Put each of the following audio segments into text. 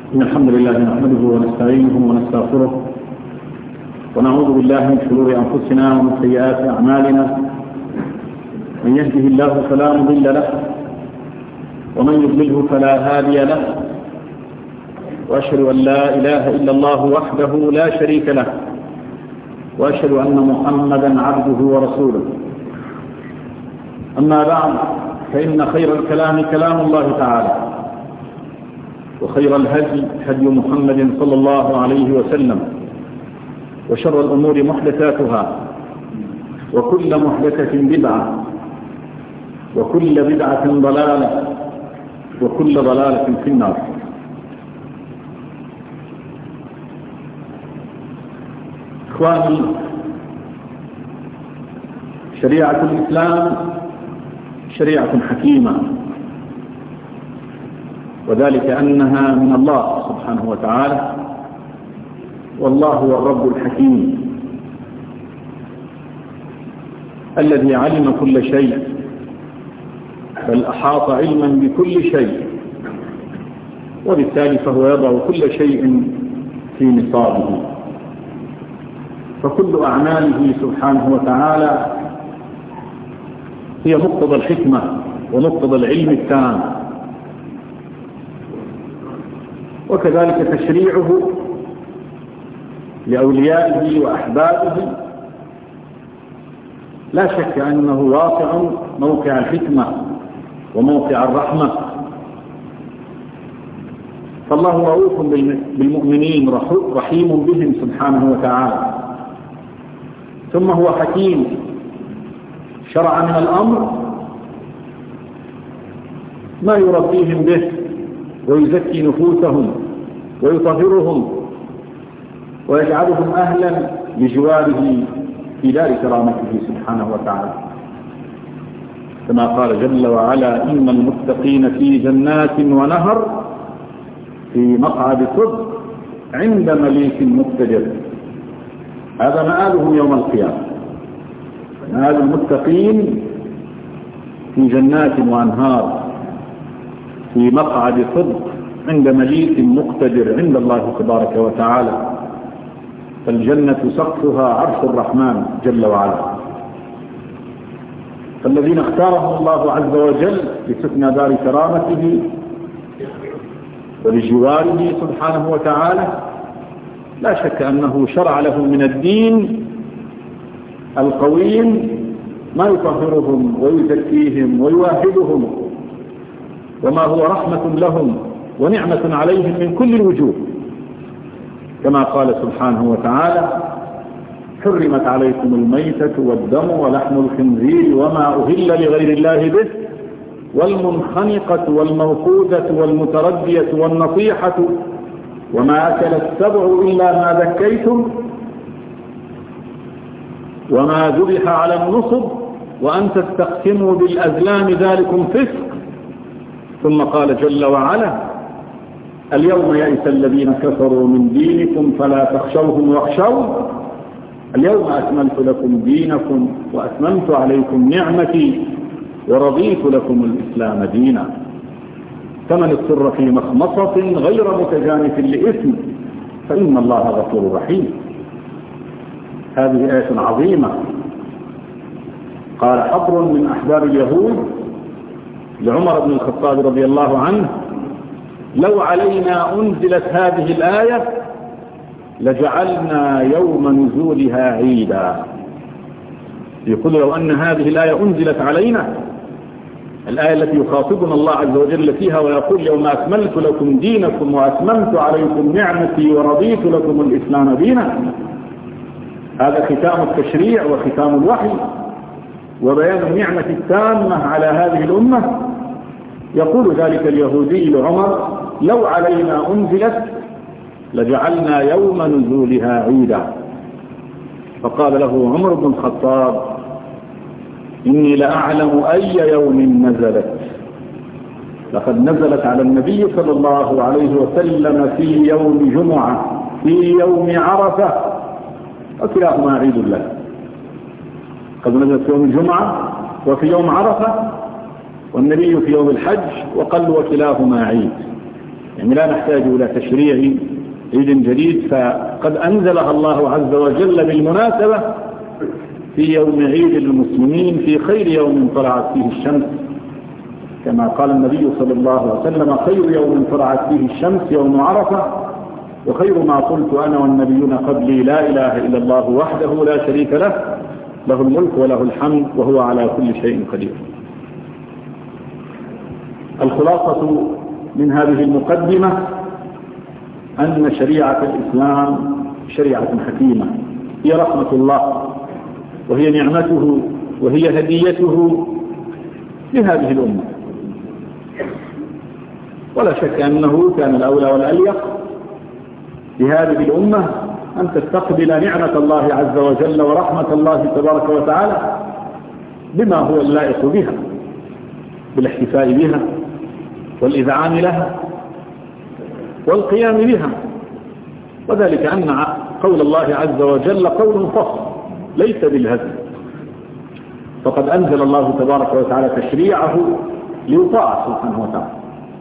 إن الحمد لله نحمده ونستعينه ونستغفره ونعوذ بالله من شرور أنفسنا ومن سيئات أعمالنا. من يهده الله فلا مضل له ومن يضلله فلا هادي له، وأشهد أن لا إله إلا الله وحده لا شريك له، وأشهد أن محمدا عبده ورسوله. أما بعد، فإن خير الكلام كلام الله تعالى، وخير الهدي هدي محمد صلى الله عليه وسلم، وشر الأمور محدثاتها، وكل محدثة بدعة، وكل بدعة ضلالة، وكل ضلالة في النار. إخواني، شريعة الإسلام شريعة حكيمة، وذلك أنها من الله سبحانه وتعالى، والله هو الرب الحكيم الذي علم كل شيء، بل أحاط علما بكل شيء، وبالتالي فهو يضع كل شيء في نصابه. فكل أعماله سبحانه وتعالى هي مقتضى الحكمة ومقتضى العلم التام، وكذلك تشريعه لأوليائه وأحبابه لا شك أنه واقع موقع الحكمة وموقع الرحمة. فالله رؤوف بالمؤمنين رحيم بهم سبحانه وتعالى. ثم هو حكيم، شرع من الأمر ما يربيهم به ويزكي نفوسهم ويطهرهم ويجعلهم أهلا لجواره في دار كرامته سبحانه وتعالى، كما قال جل وعلا: إن المتقين في جنات ونهر في مقعد صدق عند مليك مقتدر. هذا مآلهم يوم القيامة، مآل المتقين في جنات وأنهار في مقعد صدق عند مليك مقتدر عند الله تبارك وتعالى. فالجنة سقفها عرش الرحمن جل وعلا. فالذين اختارهم الله عز وجل لسكن دار كرامته ولجواره سبحانه وتعالى، لا شك أنه شرع لهم من الدين القويم ما يطهرهم ويزكيهم ويواهبهم، وما هو رحمة لهم ونعمة عليهم من كل الوجوه، كما قال سبحانه وتعالى: حرمت عليكم الميتة والدم ولحم الخنزير وما أهل لغير الله به والمنخنقة والموقوذة والمتردية والنطيحة وما أكل السبع إلا ما ذكيتم وما ذبح على النصب وأن تستقسموا بالأزلام ذلكم فسق. ثم قال جل وعلا: اليوم يئس الذين كفروا من دينكم فلا تخشوهم واخشون اليوم أكملت لكم دينكم وأتممت عليكم نعمتي ورضيت لكم الإسلام دينا. فمن اضطر في مخمصة غير متجانف لإثم فإن الله غفور رحيم. هذه آية عظيمة. قال حبر من أحبار اليهود لعمر بن الخطاب رضي الله عنه: لو علينا أنزلت هذه الآية لجعلنا يوم نزولها عيدا. يقول: لو أن هذه الآية أنزلت علينا، الآية التي يخاطبنا الله عز وجل فيها ويقول: يوم أكملت لكم دينكم وأتممت عليكم نعمتي ورضيت لكم الإسلام دينا، هذا ختام التشريع وختام الوحي وبيان النعمة التامة على هذه الأمة. يقول ذلك اليهودي لعمر: لو علينا أنزلت لجعلنا يوم نزولها عيدا. فقال له عمر بن الخطاب: إني لأعلم أي يوم نزلت. لقد نزلت على النبي صلى الله عليه وسلم في يوم جمعة، في يوم عرفة، وكلاهما عيد له. قد نزلت في يوم الجمعة وفي يوم عرفة، والنبي في يوم الحج، وقال: وكلاهما عيد. يعني لا نحتاج إلى تشريع عيد جديد، فقد أنزلها الله عز وجل بالمناسبة في يوم عيد المسلمين في خير يوم طلعت فيه الشمس، كما قال النبي صلى الله عليه وسلم: خير يوم طلعت فيه الشمس يوم عرفة، وخير ما قلت أنا والنبيون قبلي لا إله إلا الله وحده لا شريك له، له الملك وله الحمد وهو على كل شيء قدير. الخلاصة من هذه المقدمة أن شريعة الإسلام شريعة حكيمة، هي رحمة الله وهي نعمته وهي هديته لهذه الأمة، ولا شك أنه كان الأولى والأليق بهذه الأمة أن تستقبل نعمة الله عز وجل ورحمة الله تبارك وتعالى بما هو اللائق بها، بالاحتفاء بها والإذعان لها والقيام بها، وذلك أن قول الله عز وجل قول فصل ليس بالهزل، فقد أنزل الله تبارك وتعالى تشريعه ليطاع سبحانه وتعالى.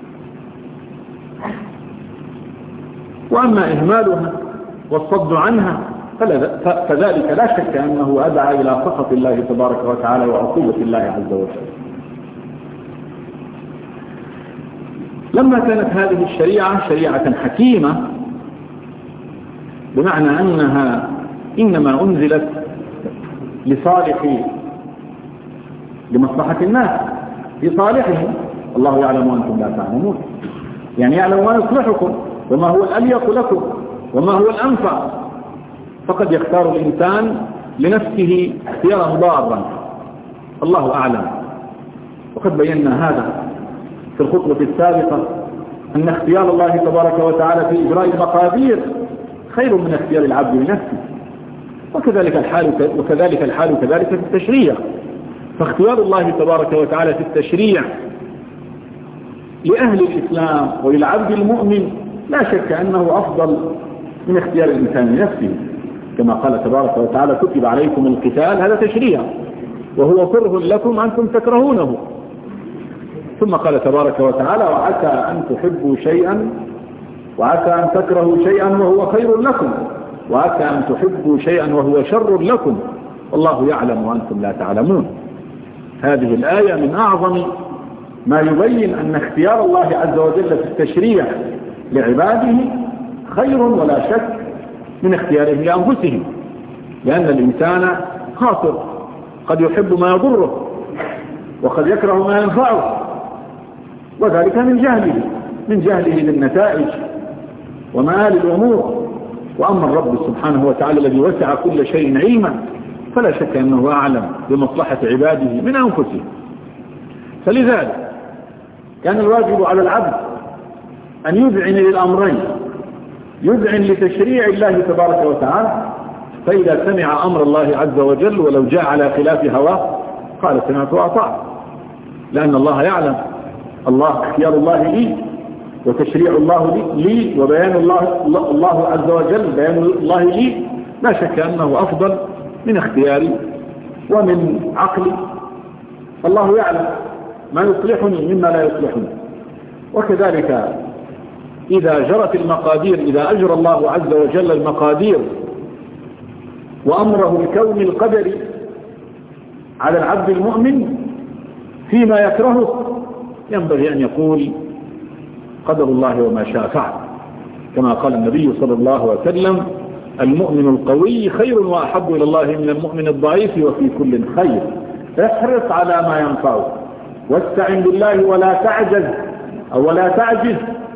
وأما إهمالها والصد عنها فذلك لا شك أنه أدعى إلى سخط الله تبارك وتعالى وعقوبة الله عز وجل. لما كانت هذه الشريعة شريعة حكيمة، بمعنى أنها إنما أنزلت لمصلحة الناس لصالحهم، الله يعلم وأنتم لا تعلمون، يعني يعلم ما يصلحكم وما هو الأليق لكم وما هو الأنفع، فقد يختار الإنسان لنفسه اختيارا ضارا، الله أعلم. وقد بينا هذا في الخطوة السابقة أن اختيار الله تبارك وتعالى في إجراء المقادير خير من اختيار العبد لنفسه، وكذلك الحال كذلك في التشريع، فاختيار الله تبارك وتعالى في التشريع لأهل الإسلام وللعبد المؤمن لا شك أنه أفضل من اختيار الإنسان لنفسه، كما قال تبارك وتعالى: كتب عليكم القتال، هذا تشريع وهو كره لكم أنتم تكرهونه. ثم قال تبارك وتعالى: وعسى أن تحبوا شيئا وعسى أن تكرهوا شيئا وهو خير لكم وعسى أن تحبوا شيئا وهو شر لكم والله يعلم وأنتم لا تعلمون. هذه الآية من أعظم ما يبين أن اختيار الله عز وجل في التشريع لعباده خير ولا شك من اختيارهم لأنفسهم، لأن الإنسان خاطر، قد يحب ما يضره وقد يكره ما ينفعه، وذلك من جهله بالنتائج ومآل الأمور. وأما الرب سبحانه وتعالى الذي وسع كل شيء علما فلا شك أنه أعلم بمصلحة عباده من أنفسهم. فلذلك كان الواجب على العبد أن يذعن للأمرين، يذعن لتشريع الله تبارك وتعالى، فإذا سمع أمر الله عز وجل ولو جاء على خلاف هواه قال سمعت وأطعت، لأن الله يعلم، اختيار الله لي وتشريع الله لي وبيان الله عز وجل بيان الله لي لا شك أنه أفضل من اختياري ومن عقلي، الله يعلم ما يصلحني مما لا يصلحني. وكذلك إذا جرت المقادير، إذا أجرى الله عز وجل المقادير وأمره الكون القدري على العبد المؤمن فيما يكرهه، ينبغي أن يقول قدر الله وما شاء فعل، كما قال النبي صلى الله عليه وسلم: المؤمن القوي خير وأحب إلى الله من المؤمن الضعيف وفي كل خير، احرص على ما ينفعك واستعن بالله ولا تعجز،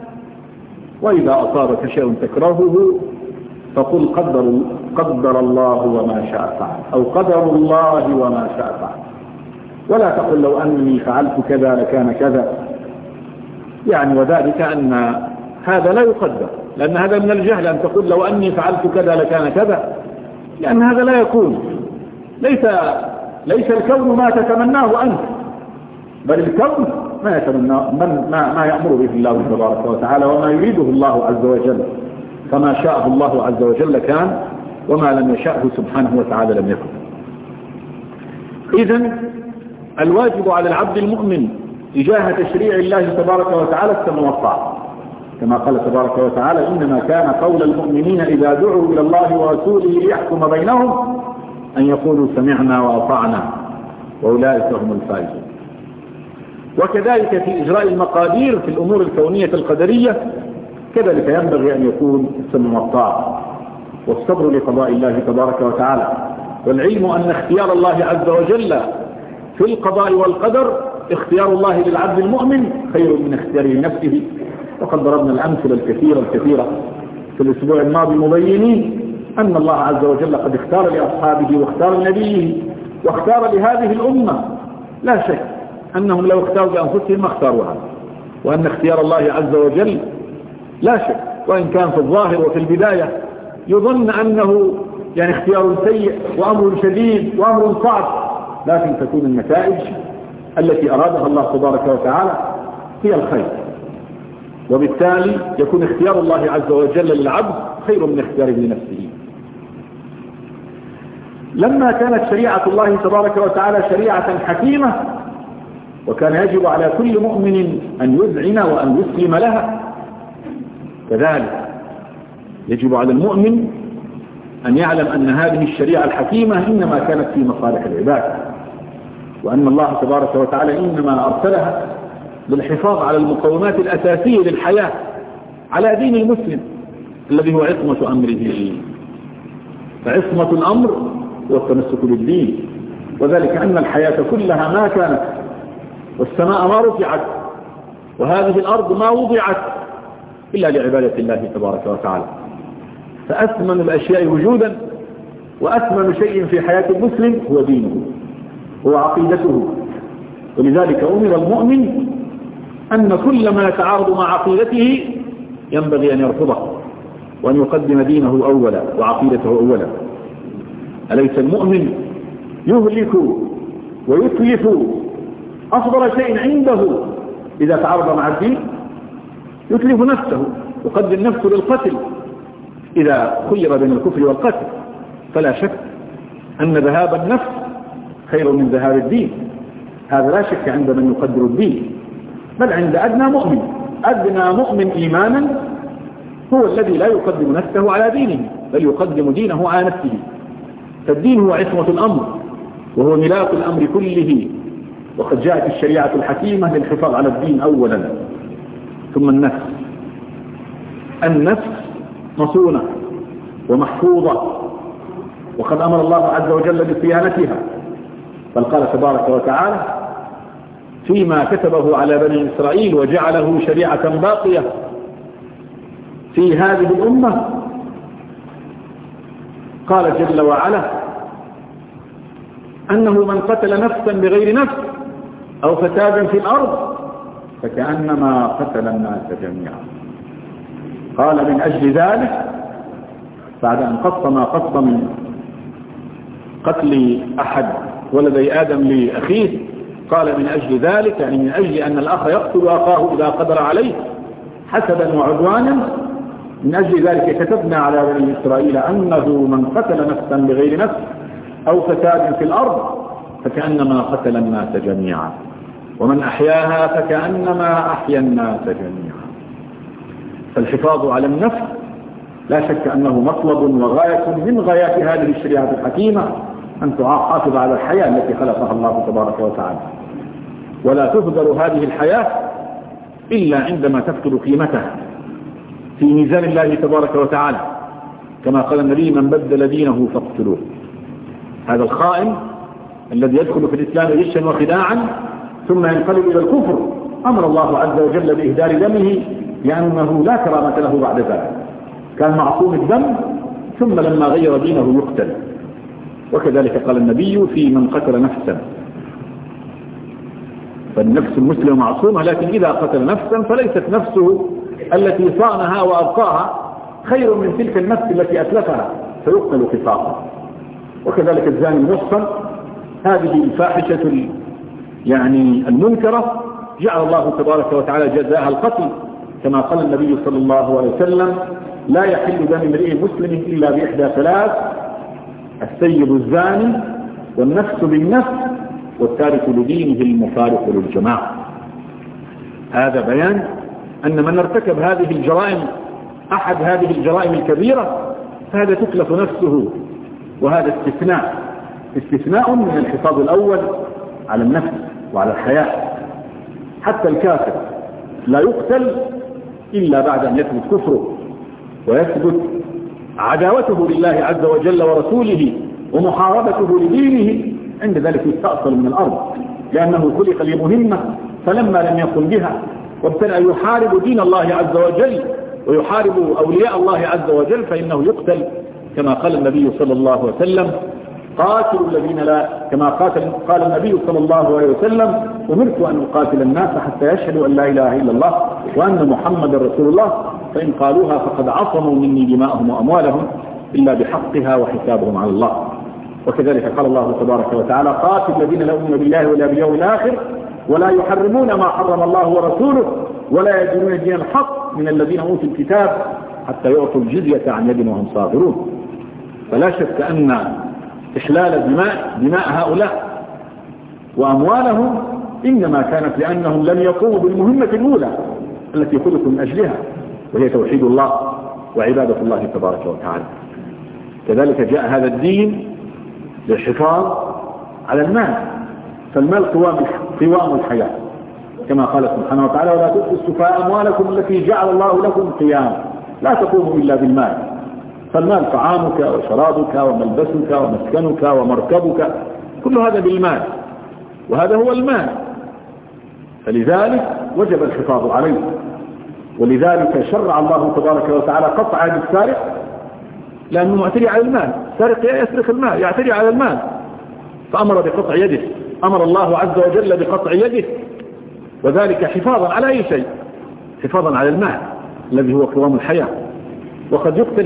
وإذا أصابك شيء تكرهه فقل قدر الله وما شاء فعل، أو قدر الله وما شاء فعل، ولا تقل لو أني فعلت كذا لكان كذا، يعني وذلك أن هذا لا يقدر، لأن هذا من الجهل أن تقول لو أني فعلت كذا لكان كذا، لأن هذا لا يكون. ليس الكون ما تتمناه أنت، بل الكون ما يتمناه ما يأمر به الله تبارك وتعالى وما يريده الله عز وجل، فما شاءه الله عز وجل كان وما لم يشاءه سبحانه وتعالى لم يكن. إذن الواجب على العبد المؤمن تجاه تشريع الله تبارك وتعالى السمع والطاعة، كما قال تبارك وتعالى: إنما كان قول المؤمنين إذا دعوا إلى الله ورسوله ليحكم بينهم أن يقولوا سمعنا وأطعنا وأولئك هم الفائزون. وكذلك في إجراء المقادير في الأمور الكونية القدرية كذلك ينبغي أن يكون السمع والطاعة والصبر لقضاء الله تبارك وتعالى، والعلم أن اختيار الله عز وجل في القضاء والقدر اختيار الله للعبد المؤمن خير من اختياره لنفسه. وقد ضربنا الأمثلة الكثيرة في الأسبوع الماضي مبينين أن الله عز وجل قد اختار لأصحابه واختار لنبيه واختار لهذه الأمة. لا شك أنهم لو اختاروا لأنفسهم ما اختاروها، وأن اختيار الله عز وجل لا شك وإن كان في الظاهر وفي البداية يظن أنه يعني اختيار سيء وأمر شديد وأمر صعب، لكن تكون النتائج التي أرادها الله تبارك وتعالى هي الخير، وبالتالي يكون اختيار الله عز وجل للعبد خير من اختياره لنفسه. لما كانت شريعة الله تبارك وتعالى شريعة حكيمة وكان يجب على كل مؤمن أن يذعن وأن يسلم لها، كذلك يجب على المؤمن أن يعلم أن هذه الشريعة الحكيمة إنما كانت في مصالح العباد، وأن الله تبارك وتعالى إنما أرسلها للحفاظ على المقومات الأساسية للحياة على دين المسلم الذي هو عصمة أمره. فعصمة الأمر هو التمسك بالدين، وذلك أن الحياة كلها ما كانت، والسماء ما رفعت، وهذه الأرض ما وضعت إلا لعبادة الله تبارك وتعالى. فأثمن الأشياء وجودا وأثمن شيء في حياة المسلم هو دينه، هو عقيدته. ولذلك أمر المؤمن أن كل ما يتعارض مع عقيدته ينبغي أن يرفضه وأن يقدم دينه أولا وعقيدته أولا. أليس المؤمن يهلك ويتلف أفضل شيء عنده إذا تعارض مع الدين؟ يتلف نفسه، يقدم نفسه للقتل إذا خير بين الكفر والقتل. فلا شك أن ذهاب النفس خير من ذهاب الدين، هذا لا شك عند من يقدر الدين، بل عند أدنى مؤمن. أدنى مؤمن إيمانا هو الذي لا يقدم نفسه على دينه بل يقدم دينه على نفسه. فالدين هو عصمة الأمر وهو ملاك الأمر كله، وقد جاءت الشريعة الحكيمة للحفاظ على الدين أولا. ثم النفس مصونة ومحفوظة، وقد أمر الله عز وجل بصيانتها، بل قال تبارك وتعالى فيما كتبه على بني إسرائيل وجعله شريعة باقية في هذه الأمة، قال جل وعلا أنه من قتل نفسا بغير نفس أو فساد في الأرض فكأنما قتل الناس جميعا. قال من أجل ذلك بعد أن قص ما قص من قتل أحد ولدي آدم لأخيه، قال من أجل ذلك يعني من أجل أن الأخ يقتل أخاه إذا قدر عليه حسدا وعدوانا، من أجل ذلك كتبنا على بني إسرائيل أنه من قتل نفسا بغير نفس أو فساد في الأرض فكأنما قتل الناس جميعا ومن أحياها فكأنما أحيا الناس جميعا. فالحفاظ على النفس لا شك أنه مطلب وغاية من غايات هذه الشريعة الحكيمة، أن تحافظ على الحياة التي خلقها الله تبارك وتعالى، ولا تهدر هذه الحياة إلا عندما تفقد قيمتها في ميزان الله تبارك وتعالى، كما قال النبي من بدل دينه فاقتلوه. هذا الخائن الذي يدخل في الإسلام غشا وخداعا ثم ينقلب إلى الكفر أمر الله عز وجل بإهدار دمه لأنه لا كرامة له بعد ذلك، كان معصوم الدم ثم لما غير دينه يقتل. وكذلك قال النبي في من قتل نفسا، فالنفس المسلمة معصومة، لكن إذا قتل نفسا فليست نفسه التي صانها وأبقاها خير من تلك النفس التي أتلفها فيقتل قصاصا. وكذلك الزاني المحصن، هذه الفاحشة يعني المنكرة جعل الله تبارك وتعالى جزاءها القتل، كما قال النبي صلى الله عليه وسلم لا يحل دم امرئ مسلم إلا بإحدى ثلاث: السيب الزاني والنفس بالنفس والتارك لدينه المفارق للجماعة. هذا بيان أن من ارتكب هذه الجرائم أحد هذه الجرائم الكبيرة فهذا تكلف نفسه، وهذا استثناء من الحفاظ الأول على النفس وعلى الحياة. حتى الكافر لا يقتل إلا بعد أن يثبت كفره ويثبت عداوته لله عز وجل ورسوله ومحاربته لدينه، عند ذلك يستأصل من الأرض، لأنه خلق لمهمة فلما لم يقم بها وابتدأ يحارب دين الله عز وجل ويحارب أولياء الله عز وجل فإنه يقتل، كما قال النبي صلى الله عليه وسلم قاتلوا الذين لا، كما قال النبي صلى الله عليه وسلم أمرت أن أقاتل الناس حتى يشهدوا أن لا إله إلا الله وأن محمد رسول الله، فإن قالوها فقد عصموا مني دماءهم وأموالهم إلا بحقها وحسابهم على الله. وكذلك قال الله تبارك وتعالى قاتل الذين لا يؤمنون بالله ولا باليوم الآخر ولا يحرمون ما حرم الله ورسوله ولا يدينون دين الحق من الذين أوتوا الكتاب حتى يعطوا الجزية عن يد وهم صاغرون. فلا شك أن إحلال دماء هؤلاء وأموالهم إنما كانت لأنهم لم يقوموا بالمهمة الأولى التي خلقوا من أجلها، وهي توحيد الله وعبادة الله تبارك وتعالى. كذلك جاء هذا الدين للحفاظ على المال، فالمال قوام الحياة، كما قال سبحانه وتعالى ولا تؤتوا السفهاء أموالكم التي جعل الله لكم قياما لا تقوموا إلا بالمال. فالمال طعامك وشرابك وملبسك ومسكنك ومركبك، كل هذا بالمال، وهذا هو المال، فلذلك وجب الحفاظ عليه. ولذلك شرع الله تبارك وتعالى قطع يد السارق لأنه معتدي على المال، سارق يسرق المال يعتدي على المال، فأمر بقطع يده، أمر الله عز وجل بقطع يده، وذلك حفاظا على أي شيء، حفاظا على المال الذي هو قوام الحياة. وقد يقتل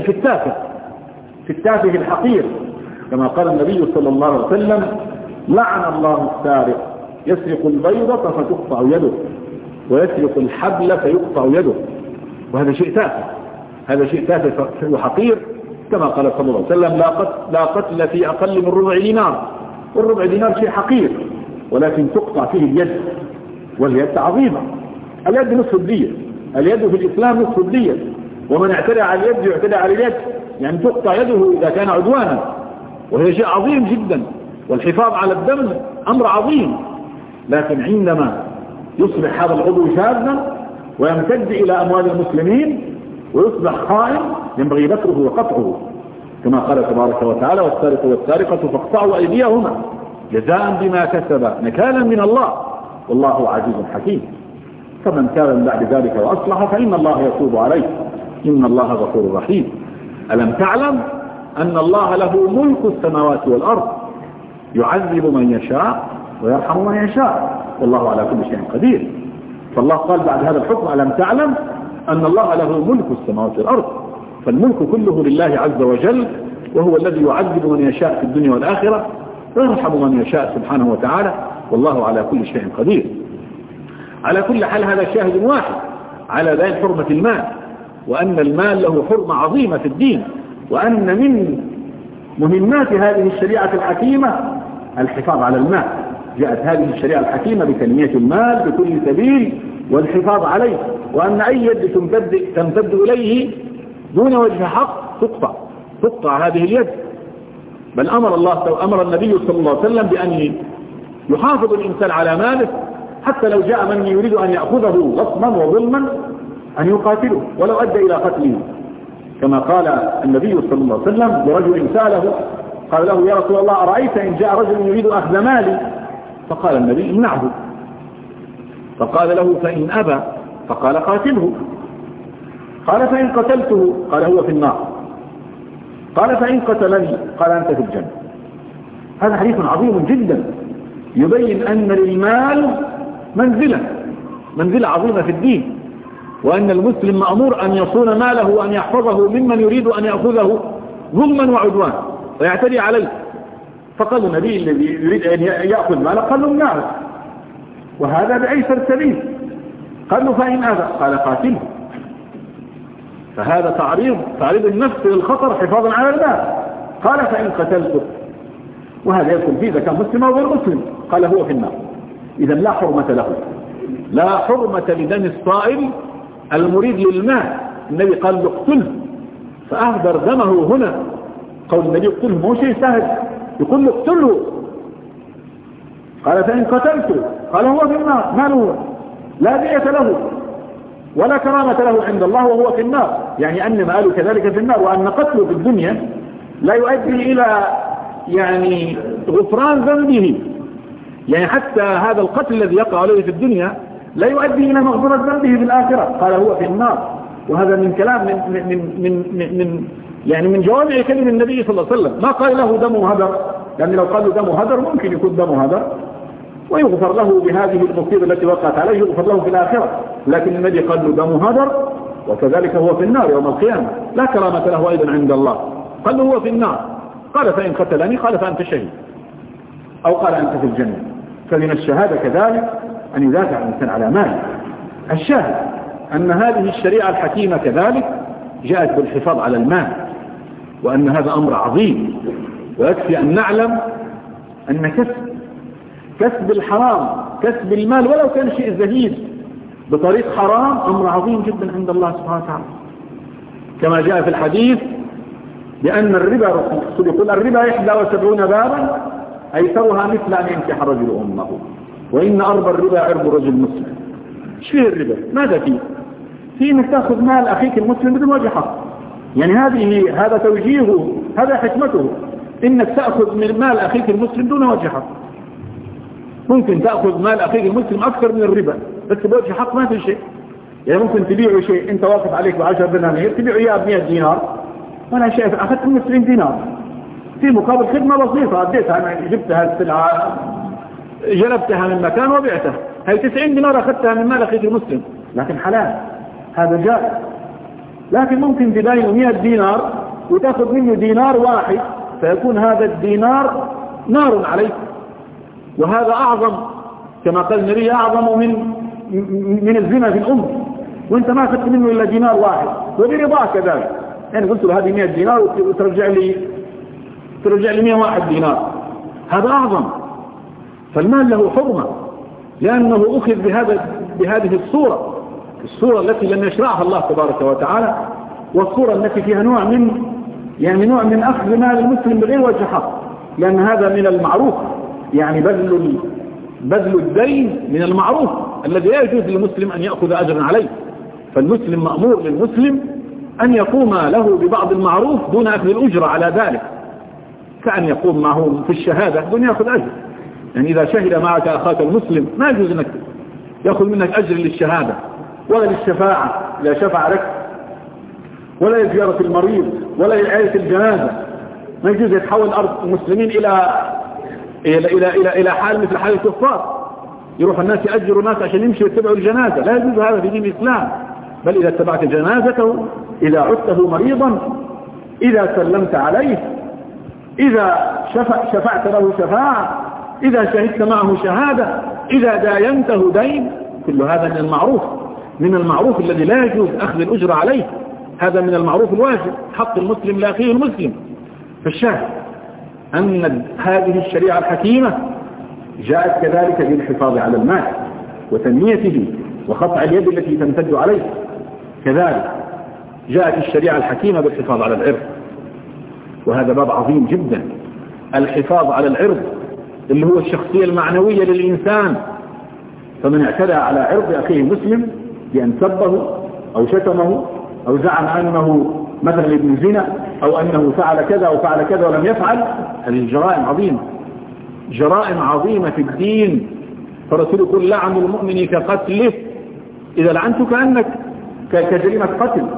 في التافه الحقير، كما قال النبي صلى الله عليه وسلم لعن الله السارق يسرق البيضة فتقطع يده ويسرق الحبل فيقطع يده. وهذا شيء تافه، هذا شيء تافه وحقير، كما قال صلى الله عليه وسلم لا قتل في أقل من ربع دينار. والربع دينار شيء حقير، ولكن تقطع فيه اليد، واليد عظيمة. اليد نصف الدية، اليد في الإسلام نصف الدية، ومن اعتدى على اليد يعتدى على اليد، يعني تقطع يده إذا كان عدوانا، وهي شيء عظيم جدا. والحفاظ على الدم أمر عظيم، لكن عندما يصبح هذا العضو شاذا ويمتد إلى أموال المسلمين ويصبح خائن ينبغي بتره وقطعه، كما قال تبارك وتعالى والسارق والسارقة فاقطعوا أيديهما جزاء بما كسبا نكالا من الله والله عزيز حكيم. فمن تاب من بعد ذلك وأصلح فإن الله يتوب عليه إن الله غفور رحيم. ألم تعلم أن الله له ملك السماوات والأرض يعذب من يشاء ويرحم من يشاء والله على كل شيء قدير. فالله قال بعد هذا الحكم ألم تعلم أن الله له ملك السماوات والأرض، فالملك كله لله عز وجل، وهو الذي يعذب من يشاء في الدنيا والآخرة ويرحم من يشاء سبحانه وتعالى والله على كل شيء قدير. على كل حال هذا شاهد واحد على بيان حرمة المال، وأن المال له حرمة عظيمة في الدين، وأن من مهمات هذه الشريعة الحكيمة الحفاظ على المال. جاءت هذه الشريعة الحكيمة بتنمية المال بكل سبيل والحفاظ عليه، وأن أي يد تمتد إليه دون وجه حق تقطع هذه اليد. بل أمر النبي صلى الله عليه وسلم بأن يحافظ الإنسان على ماله، حتى لو جاء من يريد أن يأخذه غصبا وظلما أن يقاتله ولو أدى إلى قتله، كما قال النبي صلى الله عليه وسلم لرجل سأله قال له يا رسول الله أرأيت إن جاء رجل يريد أخذ مالي؟ فقال النبي امنعه. فقال له فإن أبى فقال قاتله. قال فإن قتلته قال هو في النار. قال فإن قتلني قال أنت في الجنة. هذا حديث عظيم جدا يبين أن للمال منزلة عظيمة في الدين، وأن المسلم مأمور أن يصون ماله وأن يحفظه ممن يريد أن يأخذه ظلما وعدوان ويعتدي عليه. فقال النبي الذي يريد أن يأخذ ماله قال له النار، وهذا بأيسر سبيل. قال له فإن أبى قال قاتله. فهذا تعريض النفس للخطر حفاظا على المال. قال فإن قتلته، وهذا يكون فيه إذا كان مسلم أو غير مسلم، قال هو في النار. إذا لا حرمة له، لا حرمة لدم الصائم المريد للمال النبي قال له اقتله فأهدر دمه هنا. قول النبي اقتله مو شيء سهل، يقول له اقتله. قال فإن قتلته قال هو في النار، ما له لا دية له ولا كرامة له عند الله وهو في النار، يعني أن ماله كذلك في النار، وأن قتله في الدنيا لا يؤدي إلى يعني غفران ذنبه، يعني حتى هذا القتل الذي يقع عليه في الدنيا لا يؤدي إلى مغفرة ذنبه في الآخرة. قال هو في النار. وهذا من كلام من جوامع كلمة النبي صلى الله عليه وسلم. ما قال له دمه هدر، لأن لو قال له دمه هدر ممكن يكون دمه هدر ويغفر له بهذه المصيبة التي وقعت عليه، يغفر له في الآخرة. لكن النبي قال له دمه هدر وكذلك هو في النار يوم القيامة، لا كرامة له أيضا عند الله. قال له هو في النار. قال فإن قتلني قال فأنت شهيد، أو قال أنت في الجنة. فمن الشهادة كذلك أن يدافع الإنسان على ماله. الشاهد أن هذه الشريعة الحكيمة كذلك جاءت بالحفاظ على المال، وأن هذا أمر عظيم. ويكفي أن نعلم أن كسب الحرام، كسب المال ولو كان شيء زهيد بطريق حرام، أمر عظيم جدا عند الله سبحانه وتعالى. كما جاء في الحديث بأن الربا، يقول الربا 71 بابا أيسرها مثل أن ينكح رجل أمه، وإن أربى الربا عرض رجل مسلم. ايش فيه الربا؟ ماذا فيه؟ فيه انك تأخذ مال أخيك المسلم بدون وجه حق. يعني هذا توجيهه، هذا حكمته، انك تأخذ من مال أخيك المسلم دون وجه حق. ممكن تأخذ مال أخيك المسلم أكثر من الربا بس بوجه حق ما في شيء. يعني ممكن تبيعه شيء انت واقف عليك ب10 دنانير تبيعه اياه ب100 دينار ولا شيء، أخذت من 20 دينار في مقابل خدمة بسيطة أديتها، جبتها السلعة جلبتها من مكان وبعتها، هي 90 دينار أخذتها من مال أخيك المسلم، لكن حلال، هذا جائز. لكن ممكن تبايعه 100 دينار وتأخذ منه دينار واحد، فيكون هذا الدينار نار عليك، وهذا أعظم كما قال النبي أعظم من الزنا في الأمة، وانت ما أخذت منه إلا دينار واحد وبرضاه كذلك. يعني قلت له هذه 100 دينار وترجع لي 101 دينار، هذا أعظم. فالمال له حرمة لأنه أخذ بهذه الصورة التي لم يشرعها الله تبارك وتعالى، والصورة التي فيها نوع من أخذ مال المسلم بغير وجه حق، لأن هذا من المعروف، يعني بذل الدين من المعروف الذي لا يجوز للمسلم أن يأخذ أجرا عليه. فالمسلم مأمور للمسلم أن يقوم له ببعض المعروف دون أخذ الأجرة على ذلك، كأن يقوم معه في الشهادة دون يأخذ أجر. يعني إذا شهد معك أخاك المسلم ما يجوز أنك يأخذ منك أجر للشهادة ولا للشفاعة إذا شفع لك، ولا لزيارة المريض ولا لإعادة الجنازة. ما يجوز يتحول أرض المسلمين إلى حال مثل حال الكفار، يروح الناس يأجروا الناس عشان يمشوا يتبعوا الجنازة. لا يجوز هذا في دين الإسلام، بل إذا اتبعت جنازته، إذا عدته مريضا، إذا سلمت عليه، إذا شفعت له شفاعة، إذا شهدت معه شهادة، إذا داينته دين، كل هذا من المعروف الذي لا يجوز أخذ الأجر عليه. هذا من المعروف الواجب، حق المسلم لأخيه المسلم. فالشاهد أن هذه الشريعة الحكيمة جاءت كذلك بالحفاظ على المال وتنميته وقطع اليد التي تمتد عليه. كذلك جاءت الشريعة الحكيمة بالحفاظ على العرض، وهذا باب عظيم جدا. الحفاظ على العرض اللي هو الشخصية المعنوية للإنسان. فمن اعتدى على عرض أخيه المسلم بأن سبه أو شتمه أو زعم أنه مثلا ابن زنا أو أنه فعل كذا أو فعل كذا ولم يفعل، هذه جرائم عظيمة في الدين. فرسول يقول لعن المؤمن كقتله، إذا لعنت كأنك كجريمة قتل.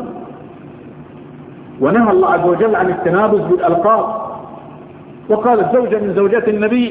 ونهى الله عز وجل عن التنابز بالألقاب. وقالت زوجة من زوجات النبي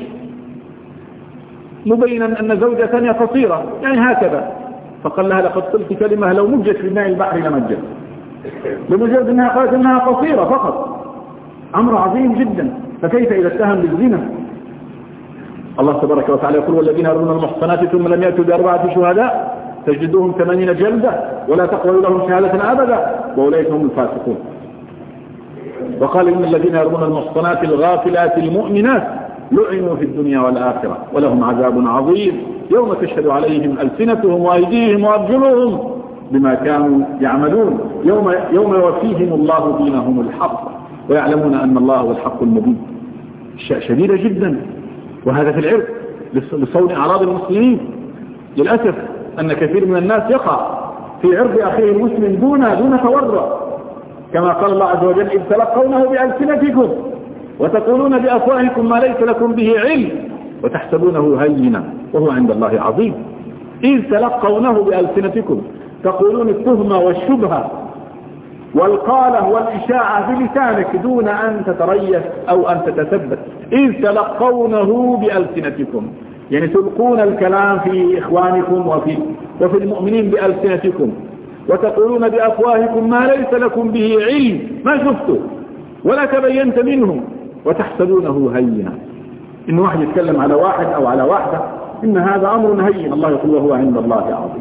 مبينا أن زوجة ثانية قصيرة، يعني هكذا، فقال لها لقد قلت كلمة لو مجت في ماء البحر لمجت، بمجرد أنها قالت أنها قصيرة فقط. أمر عظيم جدا. فكيف إذا اتهم بالزنا؟ الله تبارك وتعالى يقول والذين يرمون المحصنات ثم لم يأتوا ب4 شهداء تجلدوهم 80 جلدة ولا تقبلوا لهم شهادة أبدا وأولئك هم الفاسقون. وقال إن الذين يرمون المحصنات الغافلات المؤمنات لعنوا في الدنيا والآخرة ولهم عذاب عظيم يوم تشهد عليهم ألسنتهم وأيديهم وأرجلهم بما كانوا يعملون يوم يوفيهم الله دينهم الحق ويعلمون أن الله هو الحق المبين. شديدة جدا. وهذا في العرض لصون أعراض المسلمين. للأسف أن كثير من الناس يقع في عرض أخيه المسلم دون تورع، كما قال الله عز وجل: إذ تلقونه بألسنتكم وتقولون بأفواهكم ما ليس لكم به علم وتحسبونه هينا وهو عند الله عظيم. إذ تلقونه بألسنتكم، تقولون التهمة والشبهة والقالة والإشاعة بلسانك دون أن تتريث أو أن تتثبت. إذ تلقونه بألسنتكم، يعني تلقون الكلام في إخوانكم وفي المؤمنين بألسنتكم، وتقولون بأفواهكم ما ليس لكم به علم، ما شفته ولا تبينت منه، وتحسبونه هينا. إن واحد يتكلم على واحد أو على واحدة إن هذا أمر هين، الله يقول وهو عند الله عظيم.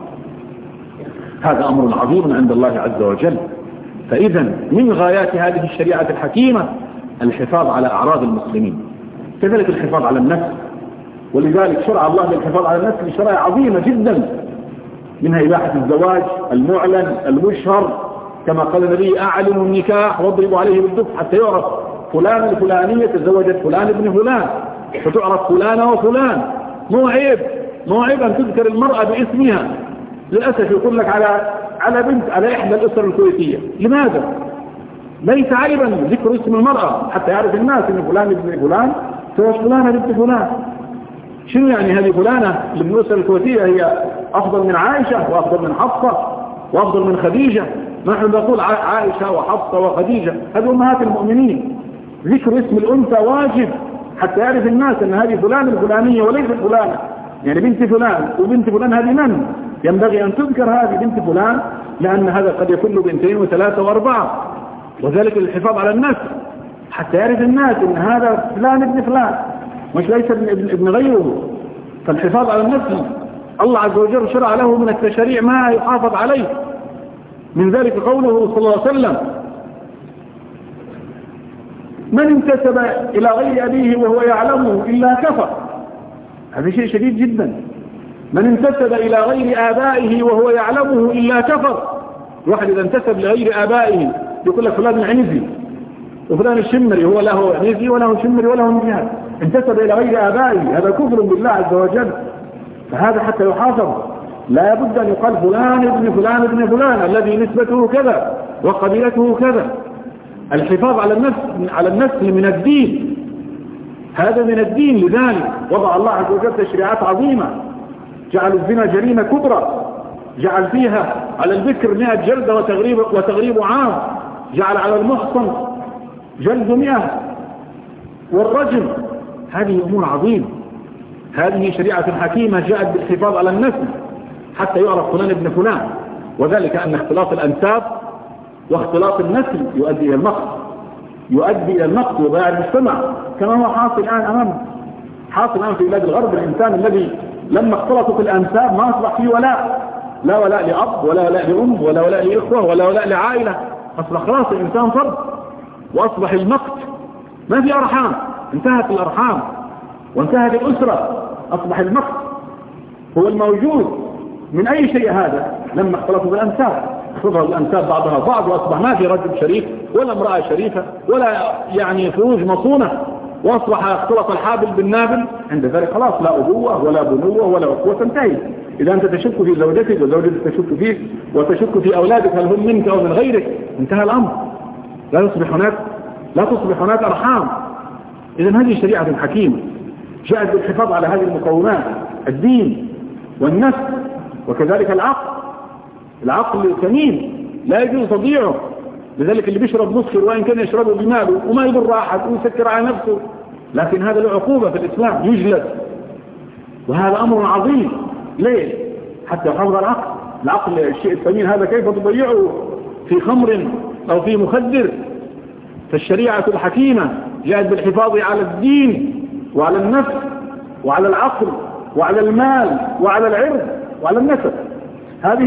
هذا أمر عظيم عند الله عز وجل. فإذا من غايات هذه الشريعة الحكيمة الحفاظ على أعراض المسلمين، كذلك الحفاظ على النفس. ولذلك شرع الله بالحفاظ على النفس بشرائع عظيمة جدا، منها إباحة الزواج المعلن المشهر، كما قال النبي: أعلنوا النكاح واضربوا عليه بالدف حتى يعرف فلان الفلانية تزوجت فلان ابن فلان، فتعرف فلانة وفلان. مو عيب أن تذكر المرأة باسمها. للأسف يقول لك على بنت، على إحدى الأسر الكويتية. لماذا؟ ليس عيبا ذكر اسم المرأة حتى يعرف الناس إن فلان ابن فلان تزوج فلانة بنت فلان. شنو يعني هذه فلانة اللي من الأسر الكويتية هي أفضل من عائشة وأفضل من حفصة وأفضل من خديجة؟ نحن نقول عائشة وحفصة وخديجة، هذه أمهات المؤمنين. ذكر اسم الأنثى واجب حتى يعرف الناس أن هذه فلان الفلانية وليست فلانة، يعني بنت فلان وبنت فلان هذه من؟ ينبغي أن تذكر هذه بنت فلان، لأن هذا قد يكون له بنتين وثلاثة وأربعة. وذلك للحفاظ على النفس حتى يعرف الناس أن هذا فلان ابن فلان مش ليس ابن غيره. فالحفاظ على النفس الله عز وجل شرع له من التشريع ما يحافظ عليه. من ذلك قوله صلى الله عليه وسلم: من انتسب إلى غير أبيه وهو يعلمه إلا كفر. هذا شيء شديد جدا. من انتسب إلى غير آبائه وهو يعلمه إلا كفر. الواحد إذا انتسب لغير آبائه يقول لك فلان العنزي وفلان الشمري، هو له عنزي وله شمري وله نجهاد، انتسب إلى غير آبائه، هذا كفر بالله عز وجل. فهذا حتى يحافظ لا بد أن يقال فلان ابن فلان ابن فلان الذي نسبته كذا وقبيلته كذا. الحفاظ على النفس من الدين، هذا من الدين. لذلك وضع الله عز وجل تشريعات عظيمة، جعل الزنا جريمة كبرى، جعل فيها على البكر 100 جلدة وتغريب عام، جعل على المحصن جلد 100 والرجم. هذه أمور عظيمة. هذه شريعة حكيمة جاءت بالحفاظ على النفس حتى يعرف فلان ابن فلان. وذلك أن اختلاط الأنساب واختلاط النسل يؤدي إلى المقت وضياع المجتمع، كما هو حاصل الآن في بلاد الغرب. الإنسان الذي لما اختلطت الأنساب ما أصبح فيه لا ولاء لأب ولا ولاء لأم ولا ولاء لإخوة ولا ولاء لعائلة. أصبح خلاص الإنسان فرد، وأصبح المقت، ما في أرحام، انتهت الأرحام وانتهت الأسرة. أصبح المقت هو الموجود من أي شيء. هذا لما اختلطوا بالأنساب، اختلطوا الأنساب بعضها بعض، وأصبح ما في رجل شريف ولا امرأة شريفة ولا يعني فروج مصونة، وأصبح اختلط الحابل بالنابل. عند ذلك خلاص لا أبوة ولا بنوة ولا أخوة، تنتهي. إذا أنت تشك في زوجتك وزوجتك تشك فيك وتشك في أولادك هل هم منك أو من غيرك، انتهى الأمر. لا تصبح هناك أرحام. إذن هذه شريعة حكيمة جاءت بالحفاظ على هذه المقومات: الدين والنفس، وكذلك العقل ثمين لا يجوز تضييعه. لذلك اللي بيشرب مسكر وإن كان يشربه بماله وما يضر أحد ويسكر على نفسه، لكن هذا له عقوبة في الإسلام، يجلد. وهذا أمر عظيم. ليه؟ حتى يحافظ على العقل الشيء الثمين هذا كيف تضيعه في خمر أو في مخدر؟ فالشريعة الحكيمة جاءت بالحفاظ على الدين وعلى النفس وعلى العقل وعلى المال وعلى العرض وعلى النسب. هذه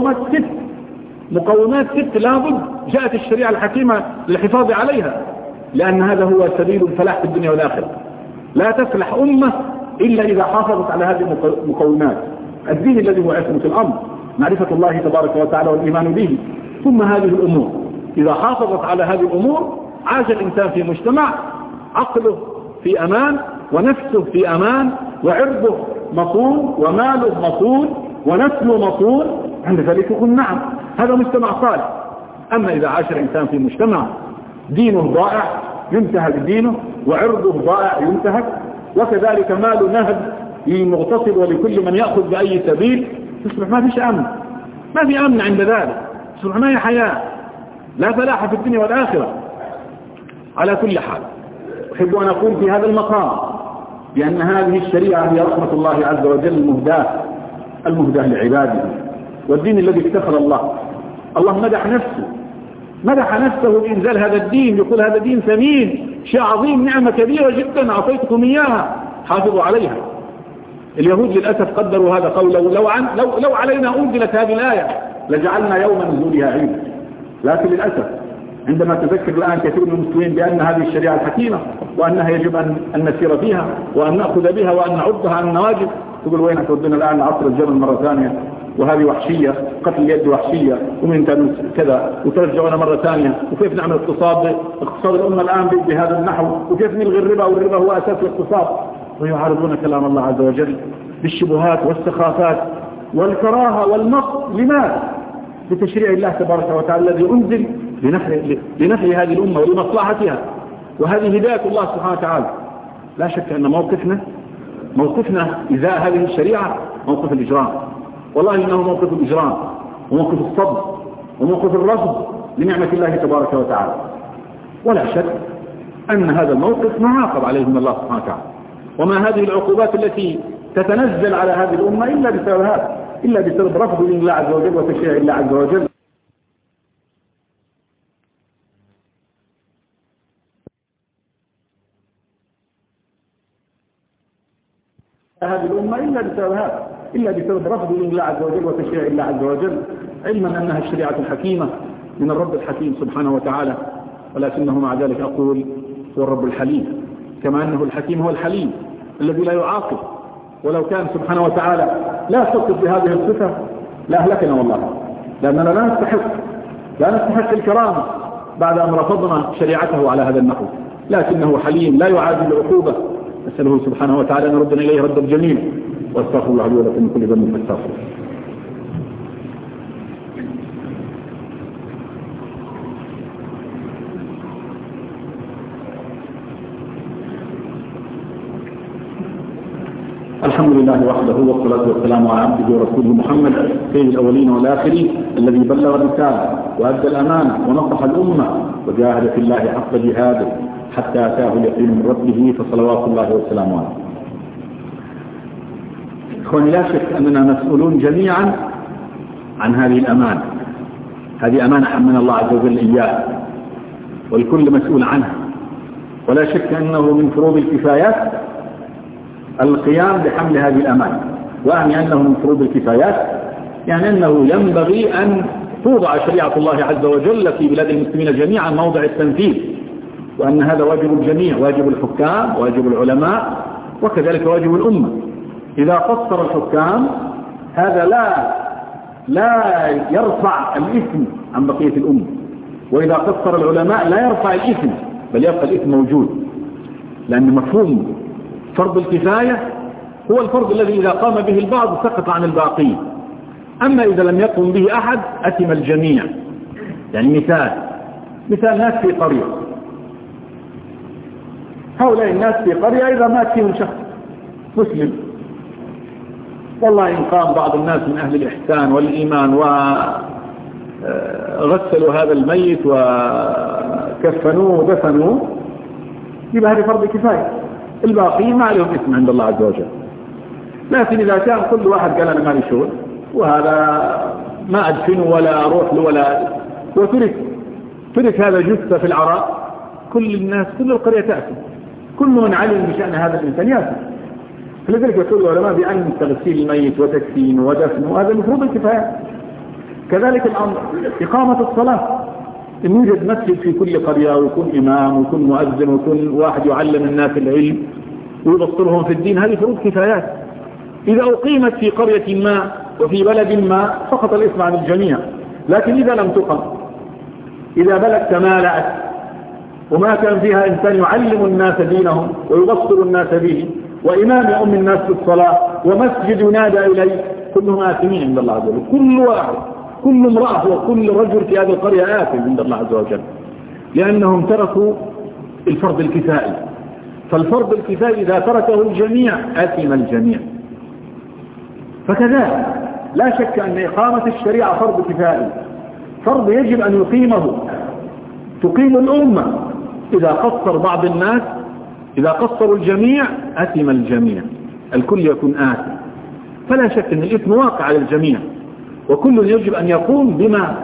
مقومات ست لابد جاءت الشريعة الحكيمة للحفاظ عليها، لأن هذا هو سبيل الفلاح في الدنيا والآخرة. لا تفلح أمة إلا إذا حافظت على هذه المقومات. الدين الذي هو عصمة الأمر، معرفة الله تبارك وتعالى والإيمان به، ثم هذه الأمور. إذا حافظت على هذه الأمور عاش الإنسان في مجتمع عقله في أمان ونفسه في أمان وعرضه مصون وماله مصون ونسله مصون، عند ذلك يقول نعم هذا مجتمع صالح. أما إذا عاش الإنسان في مجتمع دينه ضائع ينتهك دينه وعرضه ضائع ينتهك، وكذلك ماله نهب للمغتصب ولكل من يأخذ بأي سبيل، تصبح ما فيش أمن، ما في أمن عند ذلك، تصبح ما هي حياة، لا فلاح في الدنيا والآخرة. على كل حال أحب أن أقول في هذا المقام بأن هذه الشريعة هي رحمة الله عز وجل المهداة لعباده، والدين الذي افتخر الله مدح نفسه بإنزال هذا الدين، يقول هذا دين ثمين، شيء عظيم، نعمة كبيرة جدا أعطيتكم إياها حافظوا عليها. اليهود للأسف قدروا هذا قوله لو علينا أنزلت هذه الآية لجعلنا يوم نزولها عيد. لكن للأسف عندما تذكر الآن كثير من المسلمين بأن هذه الشريعة الحكيمة وأنها يجب أن نسير فيها وأن نأخذ بها وأن نعدها عن النواجذ، تقول وين تودنا الآن عصر الجمل مرة ثانية، وهذه وحشية، قتل اليد وحشية، ومن كذا، وترجعنا مرة ثانية، وكيف نعمل اقتصاد الأمة الآن بهذا النحو، وكيف نلغي الربا والربا هو أساس الاقتصاد. ويعارضون كلام الله عز وجل بالشبهات والسخافات والكراهة والمقت. لماذا؟ لتشريع الله تبارك وتعالى الذي أنزل لنفع هذه الأمة ولمصلحتها، وهذه هداية الله سبحانه وتعالى. لا شك أن موقفنا إزاء هذه الشريعة موقف الإجرام، والله إنه موقف الإجرام وموقف الصبر وموقف الرفض لنعمة الله تبارك وتعالى. ولا شك أن هذا الموقف معاقب عليه من الله سبحانه وتعالى، وما هذه العقوبات التي تتنزل على هذه الأمة إلا بسبب هذا، إلا بسبب رفض الله عز وجل وتشريع الله عز وجل. هذه الأمة إلا بسبب هذا، إلا بسبب رفض الله عز وجل وتشريع الله عز وجل، علما أنها الشريعة الحكيمة من الرب الحكيم سبحانه وتعالى. ولكنه مع ذلك أقول هو الرب الحليم، كما أنه الحكيم هو الحليم الذي لا يعاقب. ولو كان سبحانه وتعالى لا يتصف بهذه الصفة لأهلكنا والله، لأننا لا نستحق الكرامة بعد أن رفضنا شريعته على هذا النحو. لكنه حليم لا يعادل العقوبة. أسأله سبحانه وتعالى أن يردنا إليه ردا جميلا، واستغفر الله لي ولكم من كل ذنب فاستغفروه. الحمد لله وحده والصلاة والسلام على عبده ورسوله محمد سيد الأولين والآخرين الذي بلغ الرسالة وأدى الأمانة ونصح الأمة وجاهد في الله حق جهاده حتى أتاه اليقين من ربه، فصلوات الله وسلامه عليه. إخواني، لا شك أننا مسؤولون جميعا عن هذه الأمانة. هذه أمانة حملنا الله عز وجل إياها، والكل مسؤول عنها. ولا شك أنه من فروض الكفايات القيام بحمل هذه الأمانة. وأعني أنه من فروض الكفايات يعني أنه ينبغي أن توضع شريعة الله عز وجل في بلاد المسلمين جميعا موضع التنفيذ، وأن هذا واجب الجميع، واجب الحكام، واجب العلماء، وكذلك واجب الأمة. إذا قصر الحكام هذا لا يرفع الإثم عن بقية الأمة، وإذا قصر العلماء لا يرفع الإثم بل يبقى الإثم موجود، لأن مفهوم فرض الكفاية هو الفرض الذي إذا قام به البعض سقط عن الباقين. أما إذا لم يقم به أحد أثم الجميع. يعني مثال ناس في قرية، هؤلاء الناس في قرية إذا مات فيهم شخص مسلم، والله إن قام بعض الناس من أهل الإحسان والإيمان وغسلوا هذا الميت وكفنوه ودفنوه، يبقى هذه فرض كفاية، الباقيين ما عليهم اسم عند الله عز وجل. لكن إذا كان كل واحد قال أنا مالي شغل وهذا ما أدفنه ولا أروح له ولا وترك هذا جثة في العراء، كل الناس كل القرية تأثم، كل من علم بشأن هذا الإنسان يأثم. فلذلك يقول العلماء بأن تغسيل الميت وتكفينه ودفنه وهذا مفروض الكفاية. كذلك الأمر إقامة الصلاة، إن يوجد مسجد في كل قرية ويكون إمام ويكون مؤذن ويكون واحد يعلم الناس العلم ويبصرهم في الدين، هذه فروض كفايات. إذا أقيمت في قرية ما وفي بلد ما سقط الإثم عن الجميع. لكن إذا لم تقم، إذا بلد تمالأت وما كان فيها إنسان يعلم الناس دينهم ويبصر الناس به، وإمام يؤم الناس بالصلاة، ومسجد ينادى إليه، كلهم آثمين عند الله عز وجل. كل واحد، كل امرأة وكل رجل في هذه القرية آثم عند الله عز وجل، لأنهم تركوا الفرض الكفائي. فالفرض الكفائي إذا تركه الجميع آثم الجميع. فكذلك لا شك أن إقامة الشريعة فرض كفائي، فرض يجب أن يقيمه، تقيم الأمة. إذا قصر بعض الناس، إذا قصروا الجميع أثم الجميع، الكل يكون آثم. فلا شك أن الإثم واقع على الجميع، وكل يجب أن يقوم بما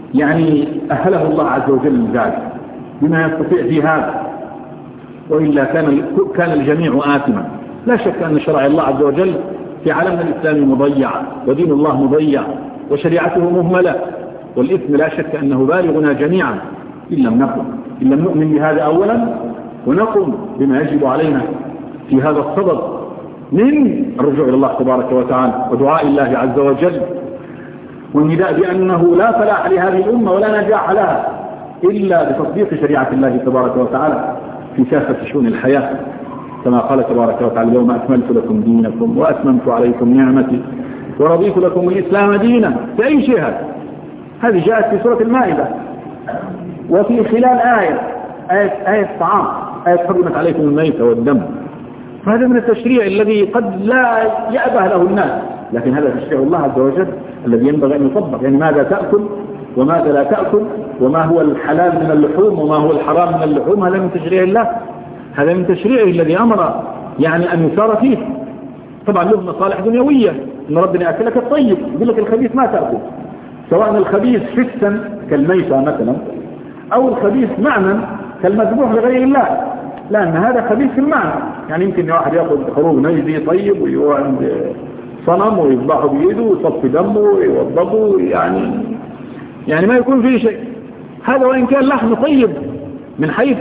أهله الله عز وجل لذلك، بما يستطيع في هذا، وإلا كان الجميع آثما. لا شك أن شرع الله عز وجل في عالمنا الإسلامي مضيع، ودين الله مضيع، وشريعته مهملة، والإثم لا شك أنه بالغنا جميعا إن لم نؤمن بهذا أولا، ونقم بما يجب علينا في هذا الصدد من الرجوع إلى الله تبارك وتعالى ودعاء الله عز وجل، والنداء بأنه لا فلاح لهذه الأمة ولا نجاح لها إلا بتطبيق شريعة الله تبارك وتعالى في كافة شؤون الحياة، كما قال تبارك وتعالى: اليوم أكملت لكم دينكم وأتممت عليكم نعمتي ورضيت لكم الإسلام دينا. في أي شيء هذه جاءت في سورة المائدة، وفي خلال آية طعام، آية حرمت عليكم الميت والدم. فهذا من التشريع الذي قد لا يأبه له الناس، لكن هذا تشريع الله عز وجل الذي ينبغي أن يطبق. ماذا تأكل وماذا لا تأكل، وما هو الحلال من اللحوم وما هو الحرام من اللحوم، هذا من تشريع الله، هذا من تشريعه الذي أمر أن يسار فيه. طبعا له مصالح دنيوية، إن ربنا يأكلك الطيب، يقول لك الخبيث ما تأكل، سواء الخبيث حسا كالميتة مثلا، أو الخبيث معنى كالمذبوح لغير الله، لأن هذا خبيث في المعنى. يمكن واحد يأخذ خروج نيزي طيب ويروح عند صنم ويذبحه بيده ويصفي دمه ويوضبه، ما يكون فيه شيء. هذا وإن كان لحم طيب من حيث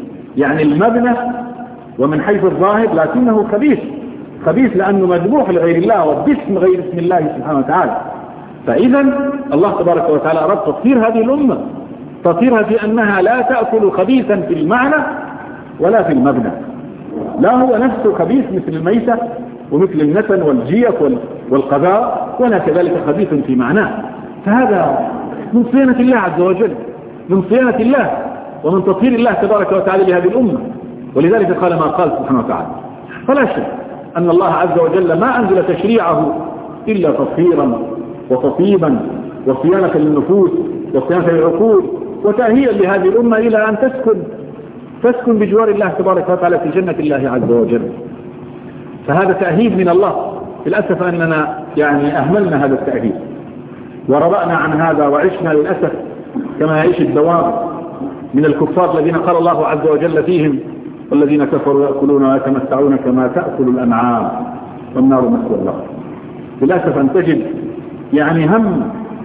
المبنى ومن حيث الظاهر، لكنه خبيث لأنه مذبوح لغير الله وباسم غير اسم الله سبحانه وتعالى. فإذا الله تبارك وتعالى أراد تطهير هذه الأمة، تطهيرها في أنها لا تأكل خبيثا في المعنى ولا في المبنى، لا هو نفسه خبيث مثل الميتة ومثل النتن والجيف والقذاء، ولا كذلك خبيث في معناه. فهذا من صيانة الله عز وجل، من صيانة الله ومن تطهير الله تبارك وتعالى لهذه الأمة. ولذلك قال ما قال سبحانه وتعالى. فلا شك أن الله عز وجل ما أنزل تشريعه إلا تطهيرا وتطيبا وصيانة للنفوس وصيانة للعقول وتأهيلا لهذه الأمة إلى أن تسكن بجوار الله تبارك وتعالى في جنة الله عز وجل. فهذا تأهيل من الله. للأسف أننا أهملنا هذا التأهيل وربأنا عن هذا، وعشنا للأسف كما يعيش الدوام من الكفار الذين قال الله عز وجل فيهم: والذين كفروا يأكلون ويتمتعون كما تأكل الأنعام والنار مثوى لهم. للأسف أن تجد هم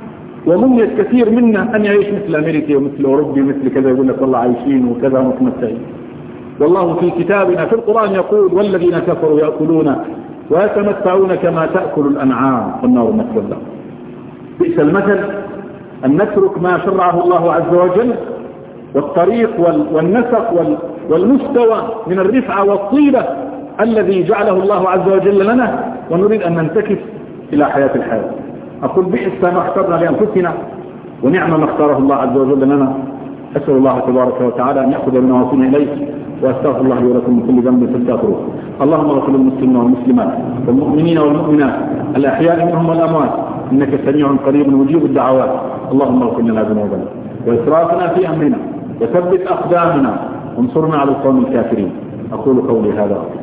ومنية كثير منا أن يعيش مثل أمريكا ومثل أوروبا مثل كذا، يقول لك والله عايشين وكذا متمتعين. والله في كتابنا في القرآن يقول: والذين كفروا يأكلون ويتمتعون كما تأكل الأنعام والنار مثوى لهم. بئس المثل أن نترك ما شرعه الله عز وجل والطريق والنسق والمستوى من الرفعة والطيبة الذي جعله الله عز وجل لنا، ونريد أن ننتكس إلى حياة الحياة. أقول: بئس ما اخترنا لأنفسنا ونعم ما اختاره الله عز وجل لنا. أسأل الله تبارك وتعالى أن يأخذ من وصلنا إليه، وأستغفر الله لي ولكم من كل ذنب فاستغفروه. اللهم اغفر للمسلمين والمسلمات والمؤمنين والمؤمنات الأحياء منهم والأموات، إنك سميع قريب مجيب الدعوات. اللهم اغفر لنا ذنوبنا وإسرافنا في أمرنا وثبت أقدامنا وانصرنا على القوم الكافرين. أقول قولي هذا.